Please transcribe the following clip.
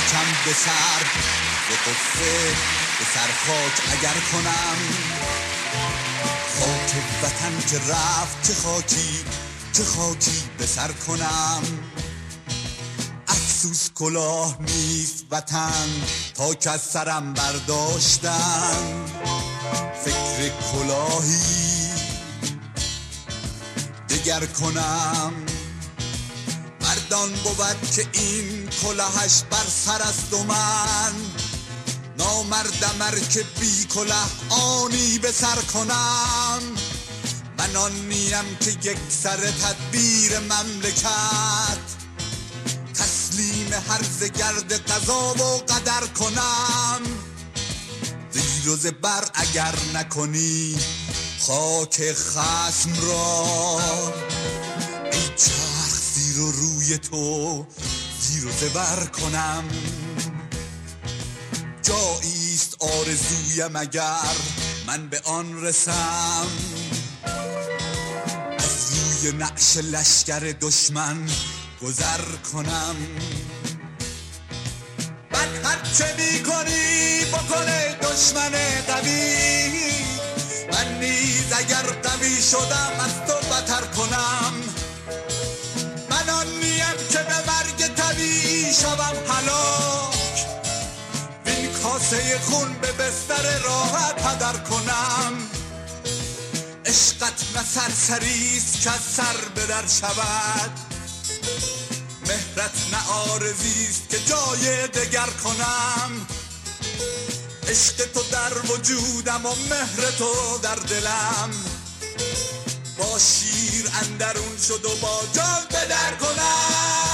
خاکم به سر به قصه به سر خاک اگر کنم، خاک وطن که رفت چه خاکی چه خاکی به سر کنم. افسوس کلاه نیست وطن تا که از سرم برداشتن، فکر کلاهی دگر کنم. مردان بود که این کلاهش بر سر است و من نامردم که بی کلاه آنی به سر کنم. من آنیم که یک سر تدبیر مملکت تسلیم هرز گرد قضا و قدر کنم. زیر و زبر اگر نکنی خاک خصم را، ای چرخ زیر و روی تو زیر و زبر کنم. جاییست آرزویم اگر من به آن رسم، از روی نعش لشکر دشمن گذر کنم. بعد هر چه می کنی بکنه دشمن قوی، من نیز اگر قوی شدم از تو بتر کنم. من آن نیم که به مرگ طبیعی شوم هلاک، وین کاسه خون به بستر راحت هدر کنم. عشقت نه سرسریست که از سر به در شود، مهرت نه آرزیست که جای دگر کنم. عشق تو در وجودم و مهر تو در دلم، با شیر اندرون شد و با جان به در کنم.